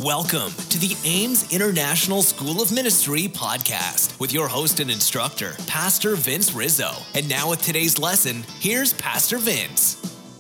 Welcome to the Ames International School of Ministry podcast with your host and instructor, Pastor Vince Rizzo. And now with today's lesson, here's Pastor Vince.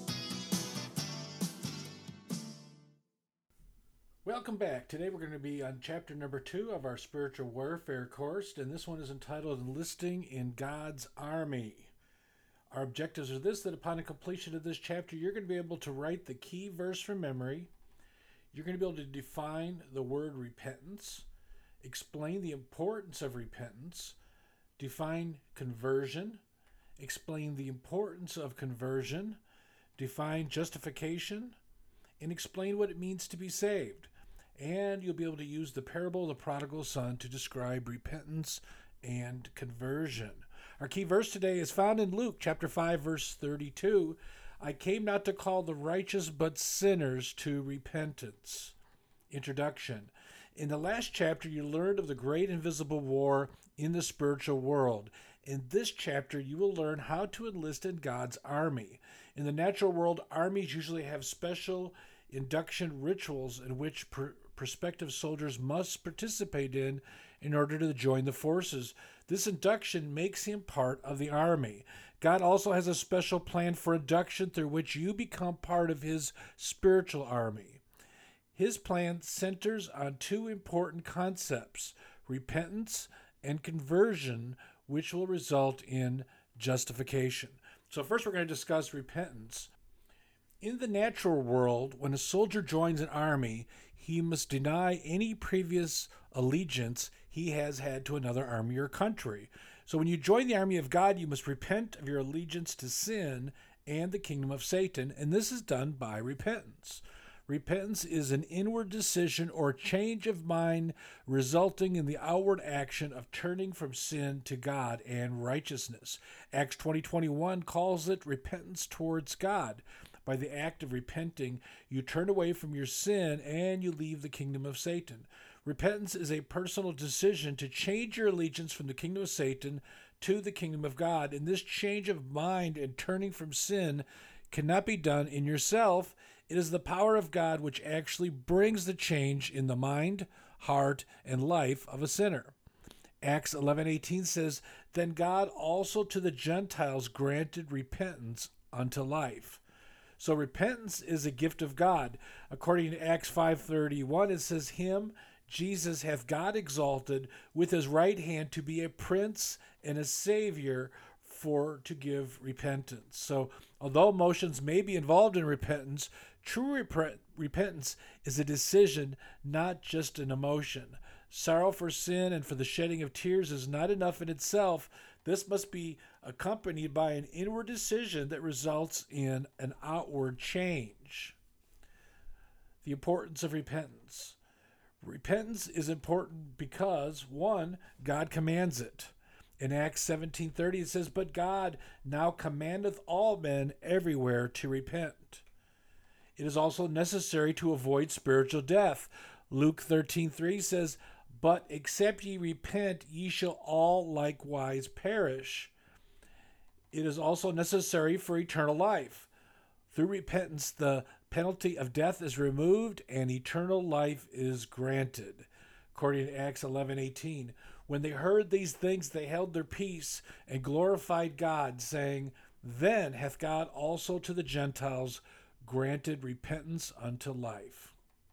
Welcome back. Today we're going to be on chapter number 2 of our spiritual warfare course, and this one is entitled Enlisting in God's Army. Our objectives are this, that upon the completion of this chapter, you're going to be able to write the key verse from memory. You're going to be able to define the word repentance, explain the importance of repentance, define conversion, explain the importance of conversion, define justification, and explain what it means to be saved. And you'll be able to use the parable of the prodigal son to describe repentance and conversion. Our key verse today is found in Luke chapter 5, verse 32. I came not to call the righteous but sinners to repentance. Introduction. In the last chapter, you learned of the great invisible war in the spiritual world. In this chapter, you will learn how to enlist in God's army. In the natural world, armies usually have special induction rituals in which prospective soldiers must participate in order to join the forces. This induction makes him part of the army. God also has a special plan for induction through which you become part of his spiritual army. His plan centers on two important concepts, repentance and conversion, which will result in justification. So first we're going to discuss repentance. In the natural world, when a soldier joins an army, he must deny any previous allegiance he has had to another army or country. So when you join the army of God, you must repent of your allegiance to sin and the kingdom of Satan, and this is done by repentance. Repentance is an inward decision or change of mind resulting in the outward action of turning from sin to God and righteousness. Acts 20:21 calls it repentance towards God. By the act of repenting, you turn away from your sin and you leave the kingdom of Satan. Repentance is a personal decision to change your allegiance from the kingdom of Satan to the kingdom of God. And this change of mind and turning from sin cannot be done in yourself. It is the power of God which actually brings the change in the mind, heart, and life of a sinner. Acts 11:18 says, Then God also to the Gentiles granted repentance unto life. So repentance is a gift of God. According to Acts 5:31, it says, Him, Jesus, hath God exalted with his right hand to be a prince and a savior for to give repentance. So although emotions may be involved in repentance, true repentance is a decision, not just an emotion. Sorrow for sin and for the shedding of tears is not enough in itself. This must be accompanied by an inward decision that results in an outward change. The importance of repentance. Repentance is important because, one, God commands it. In Acts 17:30 it says, But God now commandeth all men everywhere to repent. It is also necessary to avoid spiritual death. Luke 13:3 says, But except ye repent, ye shall all likewise perish. It is also necessary for eternal life. Through repentance, the penalty of death is removed and eternal life is granted. According to Acts 11:18, when they heard these things, they held their peace and glorified God, saying, Then hath God also to the Gentiles granted repentance unto life.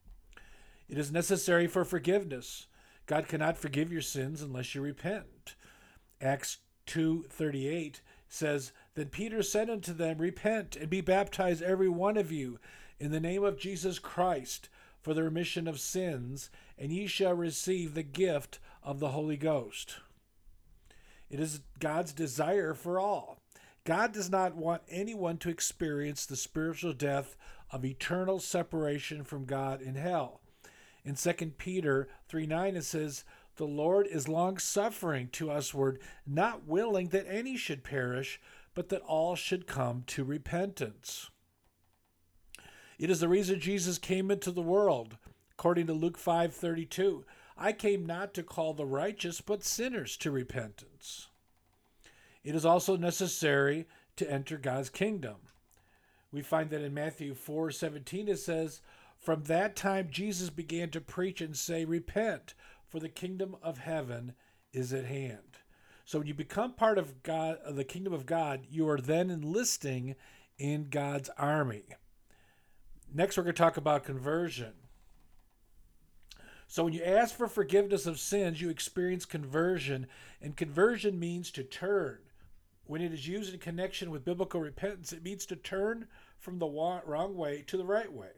It is necessary for forgiveness. God cannot forgive your sins unless you repent. Acts 2:38 says, Then Peter said unto them, Repent and be baptized every one of you in the name of Jesus Christ for the remission of sins, and ye shall receive the gift of the Holy Ghost. It is God's desire for all. God does not want anyone to experience the spiritual death of eternal separation from God in hell. In 2 Peter 3:9 it says, The Lord is long-suffering to usward, not willing that any should perish, but that all should come to repentance. It is the reason Jesus came into the world. According to Luke 5:32, I came not to call the righteous, but sinners to repentance. It is also necessary to enter God's kingdom. We find that in Matthew 4:17 it says, From that time, Jesus began to preach and say, "Repent, for the kingdom of heaven is at hand." So when you become part of God, of the kingdom of God, you are then enlisting in God's army. Next, we're going to talk about conversion. So when you ask for forgiveness of sins, you experience conversion, and conversion means to turn. When it is used in connection with biblical repentance, it means to turn from the wrong way to the right way.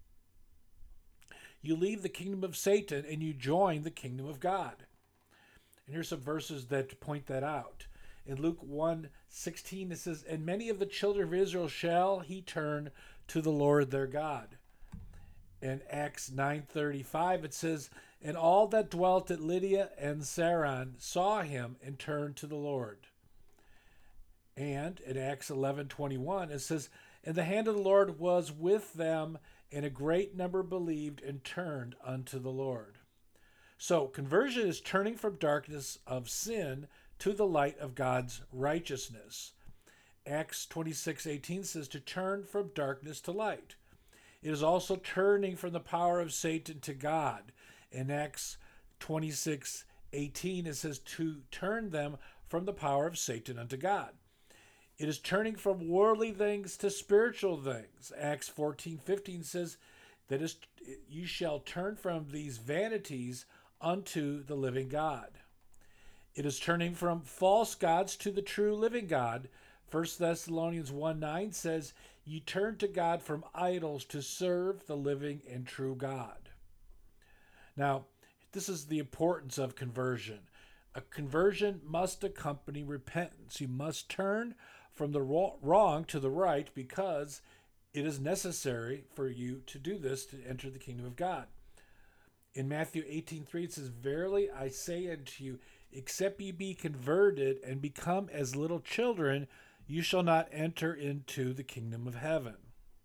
You leave the kingdom of Satan and you join the kingdom of God. And here's some verses that point that out. In Luke 1:16, it says, "And many of the children of Israel shall he turn to the Lord their God." In Acts 9:35, it says, "And all that dwelt at Lydia and Saron saw him and turned to the Lord." And in Acts 11:21, it says, "And the hand of the Lord was with them, and a great number believed and turned unto the Lord." So conversion is turning from darkness of sin to the light of God's righteousness. Acts 26:18 says to turn from darkness to light. It is also turning from the power of Satan to God. In Acts 26:18, it says to turn them from the power of Satan unto God. It is turning from worldly things to spiritual things. Acts 14:15 says that you shall turn from these vanities unto the living God. It is turning from false gods to the true living God. 1 Thessalonians 1:9 says, "Ye turn to God from idols to serve the living and true God." Now, this is the importance of conversion. A conversion must accompany repentance. You must turn from the wrong to the right because it is necessary for you to do this to enter the kingdom of God. In Matthew 18:3, it says, "Verily I say unto you, except ye be converted and become as little children, you shall not enter into the kingdom of heaven."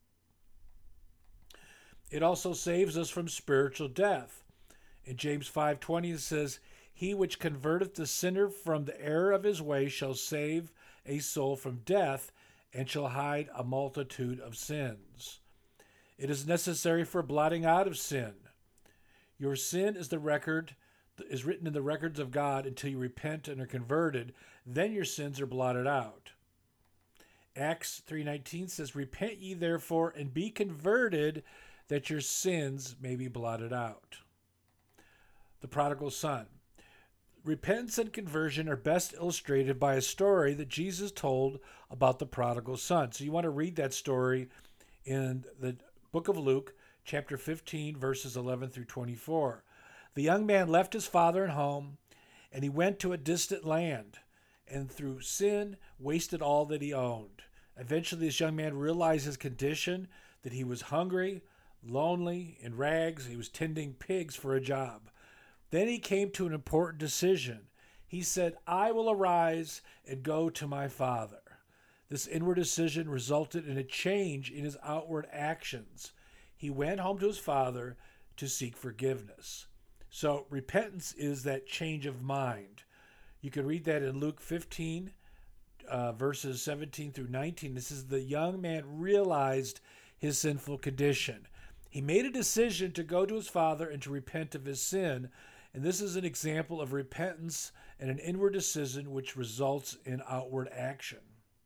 It also saves us from spiritual death. In James 5:20 it says, "He which converteth the sinner from the error of his way shall save a soul from death, and shall hide a multitude of sins." It is necessary for blotting out of sin. Your sin is written in the records of God until you repent and are converted. Then your sins are blotted out. Acts 3:19 says, "Repent ye therefore and be converted, that your sins may be blotted out." The prodigal son. Repentance and conversion are best illustrated by a story that Jesus told about the prodigal son. So you want to read that story in the book of Luke, chapter 15, verses 11 through 24. "The young man left his father and home, and he went to a distant land, and through sin wasted all that he owned. Eventually this young man realized his condition, that he was hungry, lonely, in rags. He was tending pigs for a job. Then he came to an important decision. He said, 'I will arise and go to my father.' This inward decision resulted in a change in his outward actions. He went home to his father to seek forgiveness." So repentance is that change of mind. You can read that in Luke 15, verses 17 through 19. This is the young man realized his sinful condition. He made a decision to go to his father and to repent of his sin. And this is an example of repentance and an inward decision which results in outward action.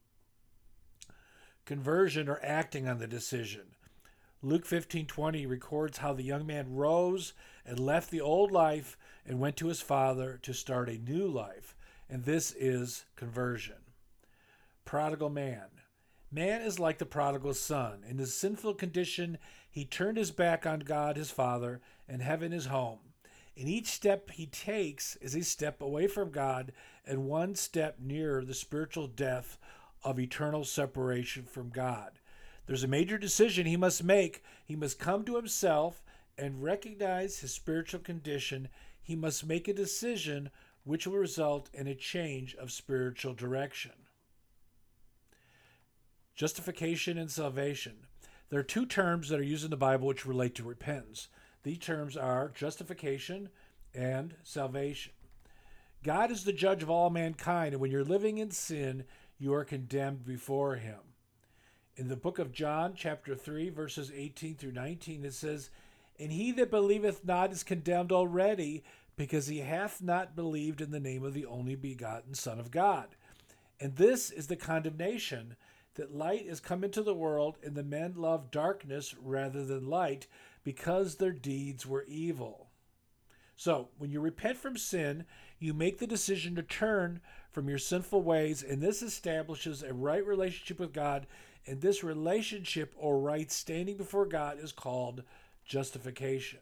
Conversion, or acting on the decision. Luke 15:20 records how the young man rose and left the old life and went to his father to start a new life. And this is conversion. Prodigal man. Man is like the prodigal son. In his sinful condition, he turned his back on God, his father, and heaven, his home. And each step he takes is a step away from God and one step nearer the spiritual death of eternal separation from God. There's a major decision he must make. He must come to himself and recognize his spiritual condition. He must make a decision which will result in a change of spiritual direction. Justification and salvation. There are two terms that are used in the Bible which relate to repentance. These terms are justification and salvation. God is the judge of all mankind, and when you're living in sin, you are condemned before him. In the book of John, chapter 3, verses 18 through 19, it says, "And he that believeth not is condemned already, because he hath not believed in the name of the only begotten Son of God. And this is the condemnation, that light is come into the world, and the men love darkness rather than light, because their deeds were evil." So, when you repent from sin, you make the decision to turn from your sinful ways, and this establishes a right relationship with God, and this relationship or right standing before God is called justification.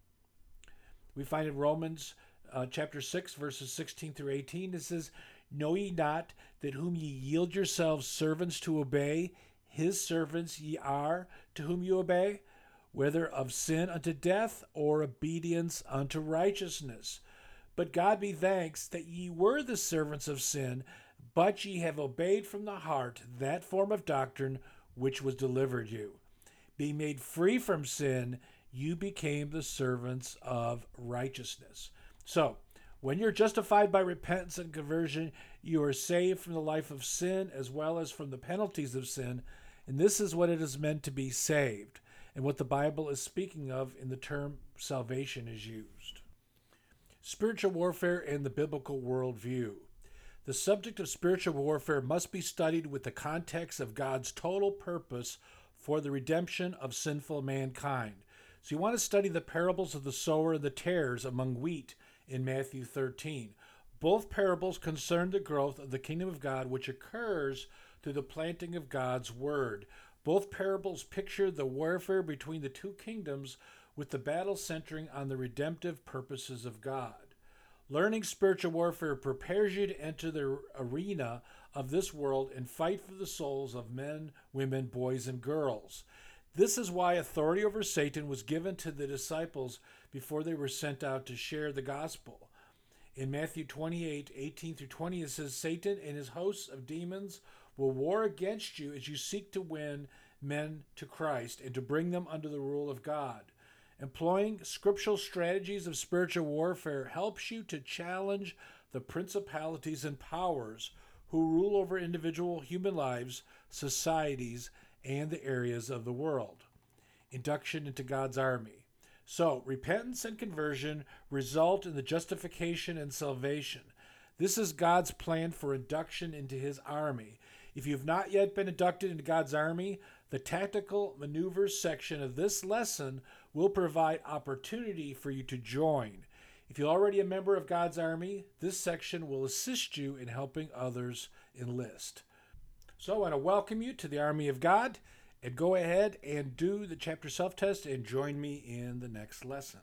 We find in Romans chapter 6, verses 16 through 18, it says, "Know ye not that whom ye yield yourselves servants to obey, his servants ye are to whom you obey, whether of sin unto death or obedience unto righteousness? But God be thanks that ye were the servants of sin, but ye have obeyed from the heart that form of doctrine which was delivered you. Being made free from sin, you became the servants of righteousness." So, when you're justified by repentance and conversion, you are saved from the life of sin as well as from the penalties of sin. And this is what it is meant to be saved, and what the Bible is speaking of in the term salvation is used. Spiritual warfare and the biblical worldview. The subject of spiritual warfare must be studied with the context of God's total purpose for the redemption of sinful mankind. So you want to study the parables of the sower and the tares among wheat in Matthew 13. Both parables concern the growth of the kingdom of God, which occurs through the planting of God's word. Both parables picture the warfare between the two kingdoms, with the battle centering on the redemptive purposes of God. Learning spiritual warfare prepares you to enter the arena of this world and fight for the souls of men, women, boys, and girls. This is why authority over Satan was given to the disciples before they were sent out to share the gospel. In Matthew 28, 18 through 20, it says, "Satan and his hosts of demons will war against you as you seek to win men to Christ and to bring them under the rule of God." Employing scriptural strategies of spiritual warfare helps you to challenge the principalities and powers who rule over individual human lives, societies, and the areas of the world. Induction into God's army. So, repentance and conversion result in the justification and salvation. This is God's plan for induction into his army. If you have not yet been inducted into God's army, the tactical maneuvers section of this lesson will provide opportunity for you to join. If you're already a member of God's army, this section will assist you in helping others enlist. So I want to welcome you to the Army of God, and go ahead and do the chapter self-test and join me in the next lesson.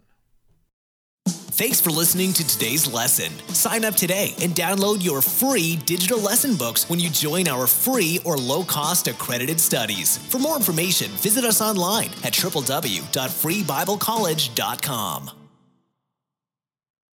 Thanks for listening to today's lesson. Sign up today and download your free digital lesson books when you join our free or low-cost accredited studies. For more information, visit us online at www.freebiblecollege.com.